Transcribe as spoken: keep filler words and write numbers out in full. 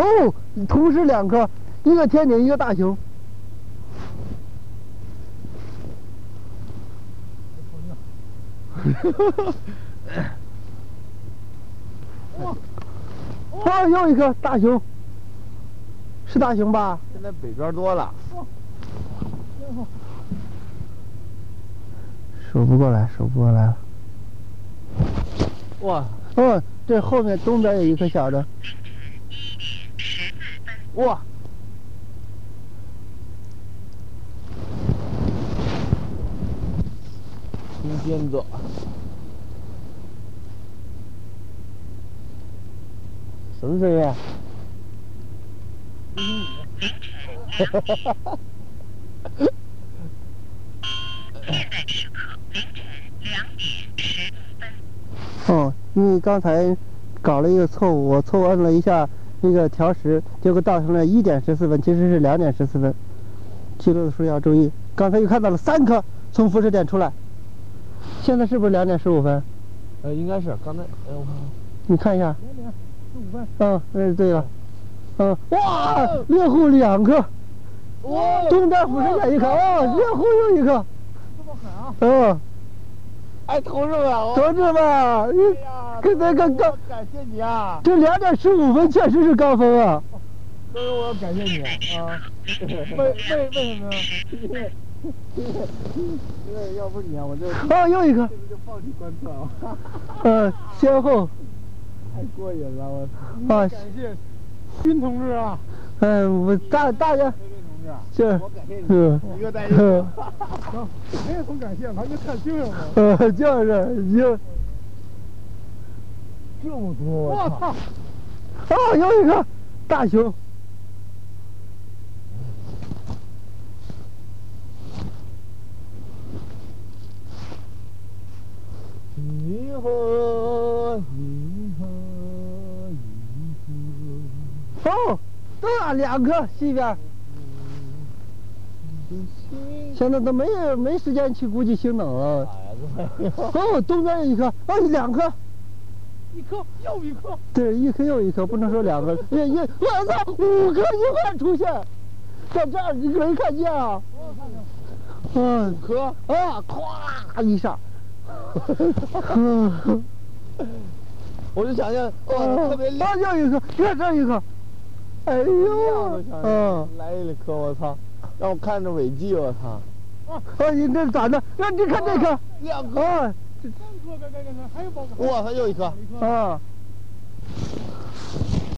哦，同时两颗，一个天顶，一个大熊。哇！哇，又一颗大熊，是大熊吧？ 现在北边多了。 数不过来，数不过来了。 哇！ 哦，这后面东边有一颗小的。 哇！金鞭子。什么声音啊？哈哈哈哈哈！现在时刻凌晨两点十分。 哦，因为刚才搞了一个错误，我错误摁了一下那个调时，结果倒成了一点十四分，其实是两点十四分。记录的时候要注意。刚才又看到了三颗从辐射点出来，现在是不是两点十五分？ 呃，应该是。刚才，哎，我看看。 你看一下。 两点十五分。 嗯，那是对了。嗯，哇，猎户两颗。哇！东边辐射点一颗，哦，猎户又一颗。 这么狠啊！ 嗯。 哎，同志们， 同志们， 哎呀， 刚才刚刚， 感谢你啊！ 这两点十五分确实是高分啊！ 所以我要感谢你啊！为为为什么呢？ 因为因为要不你啊，我就哦，又一个， 这就放弃观测了。 呃，先后， 太过瘾了，我操！ 啊， 感谢军同志啊！ 嗯，我大大家，是， 我感谢你， 嗯， 一个带一个。 行，没什么感谢，咱就看星星嘛。 呃，就是就这么多， 我操！ 哦，有一个大熊。 银河，银河，银河。哦，啊，两颗西边。现在都没没时间去估计星等了。哦，东边有一颗，哦，两颗。 一颗又一颗。 对，一颗又一颗，不能说两个。一一，我操，五颗一块出现，在这儿你没看见啊？ 我看看。 嗯， 五颗啊，咵一下。嗯， 我就想象，哇，特别亮。 啊，又一颗，看这一颗。哎呦， 嗯，来一颗，我操！让我看着尾迹，我操！ 啊，你这咋的？让你看这颗， 两颗， 啊， 三颗，该该该该，还有宝宝。 哇，它又一颗。 啊。